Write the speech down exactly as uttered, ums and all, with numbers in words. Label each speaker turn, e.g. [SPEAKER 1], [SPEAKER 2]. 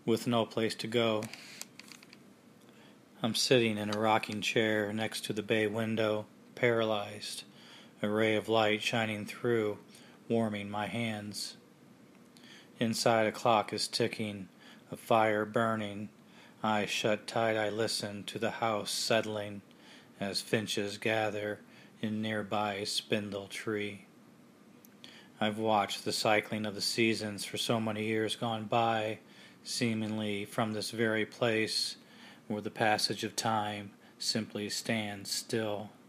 [SPEAKER 1] with no place to go. I'm sitting in a rocking chair next to the bay window, paralyzed, a ray of light shining through, warming my hands. Inside, a clock is ticking, a fire burning. Eyes shut tight, I listen to the house settling as finches gather in nearby spindle tree. I've watched the cycling of the seasons for so many years gone by, seemingly from this very place where the passage of time simply stands still.